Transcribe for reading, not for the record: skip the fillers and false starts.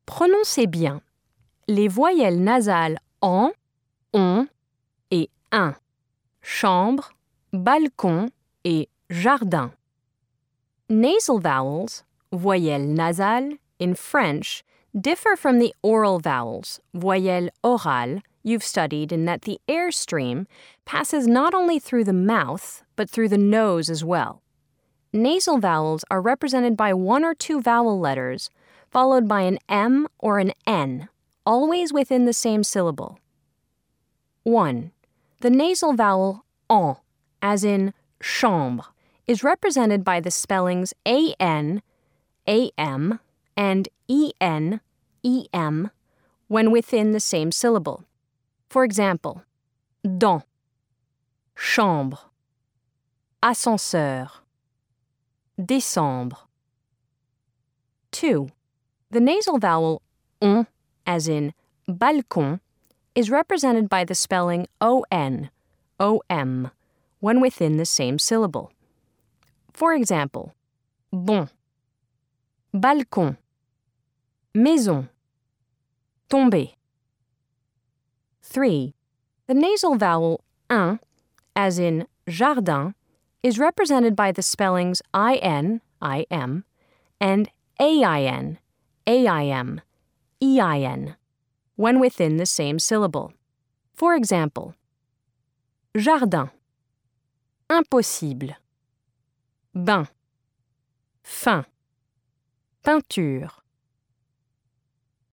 Prononcez bien les voyelles nasales en, on et un, chambre, balcon et jardin. Nasal vowels, voyelles nasales, in French, differ from the oral vowels, voyelles orales, you've studied in that the airstream passes not only through the mouth, but through the nose as well. Nasal vowels are represented by one or two vowel letters, followed by an M or an N, always within the same syllable. 1. The nasal vowel en, as in chambre, is represented by the spellings an, am, and en, em, when within the same syllable. For example, dans, chambre, ascenseur, décembre. 2. The nasal vowel on, as in balcon, is represented by the spelling on, om, when within the same syllable. For example, bon, balcon, maison, tomber. 3. The nasal vowel in, as in jardin, is represented by the spellings in, im, and ain, aim, ein, when within the same syllable. For example, jardin, impossible, bain, fin, peinture.